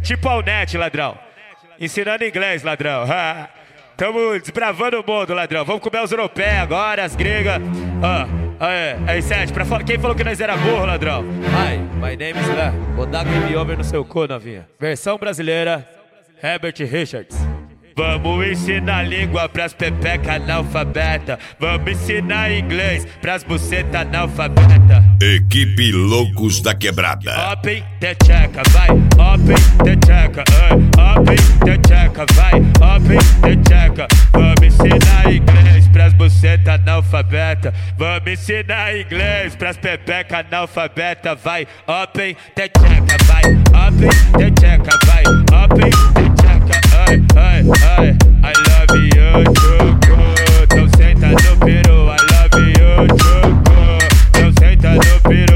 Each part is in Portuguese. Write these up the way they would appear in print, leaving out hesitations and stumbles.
Tipo a Net, ladrão. Ensinando inglês, ladrão. Tamo desbravando o mundo, ladrão. Vamos comer os europeus agora, as gregas. Aí, Sete, quem falou que nós era burro, ladrão? Hi, my name is Lá. Vou dar game over no seu cu, novinha. Versão brasileira, Herbert Richards. Vamos ensinar língua pras pepeca analfabeta. Vamos ensinar inglês pras buceta analfabeta. Equipe Loucos da Quebrada. Open the checa, vai. Open the checa, open the checa, vai. Open the checa. Vamos ensinar inglês pras buceta analfabeta. Vamos ensinar inglês pras pepeca analfabeta, vai. Open the checa, vai. Open the checa, vai. Open the checa, I love you, Choco. Então senta no peru, I love you, Choco. Então senta no peru,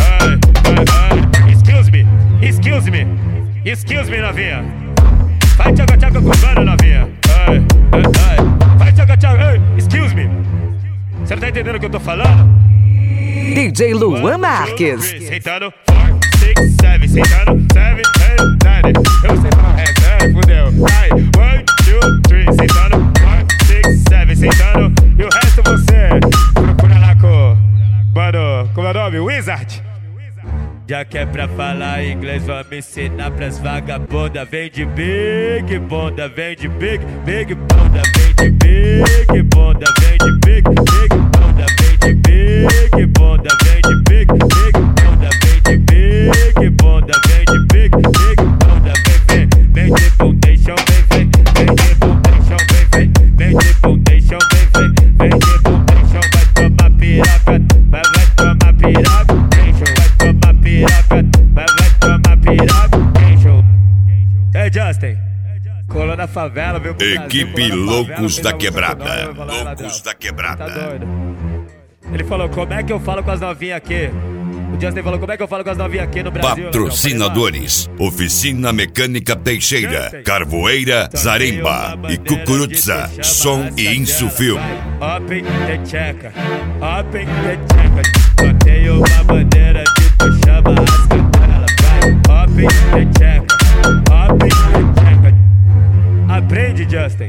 Excuse me, novinha. Vai tchaca-tchaca com banda, novinha. Vai tchaca-tchaca, excuse me. Você não tá entendendo o que eu tô falando? DJ Luan Marques. Sentando, 4, 6, 7, sentando, 7, 8, 9. Eu sei falar reto, fudeu. 1, 2, 3, sentando, 4, 6, 7, sentando. E o resto você procura lá com... Mano, como é o nome? Wizard. Já que é pra falar inglês, vamos ensinar pras vagabundas. Vem de big bunda, vem de big bunda, vem de big bunda, vem de big bunda, vem de big bunda, vem de big bunda, vem de big bunda, vem de big bunda, vem de foundation, vem de foundation, vem de foundation, vem de foundation, vai tomar piroca, vai tomar piroca, vai tomar piroca, show. Hey Justin, colou na favela, viu? Equipe Loucos da Quebrada. Loucos da Tá Quebrada. doido. Ele falou, como é que eu falo com as novinhas aqui? O Justin falou, como é que eu falo com as novinhas aqui no Brasil? Patrocinadores: Oficina Mecânica Teixeira, Carvoeira, Zaremba e Cucurutza, Som e Insufilme. Open the checa, open the checa. Só tenho uma bandeira de tu chama as candelas, vai. Open the checa, open the checa. Aprende, Justin.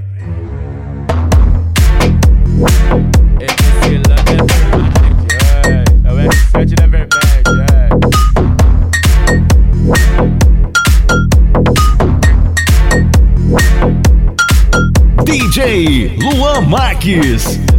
Esse lance é verdade, é o R7 da verdade, DJ Luan Marques.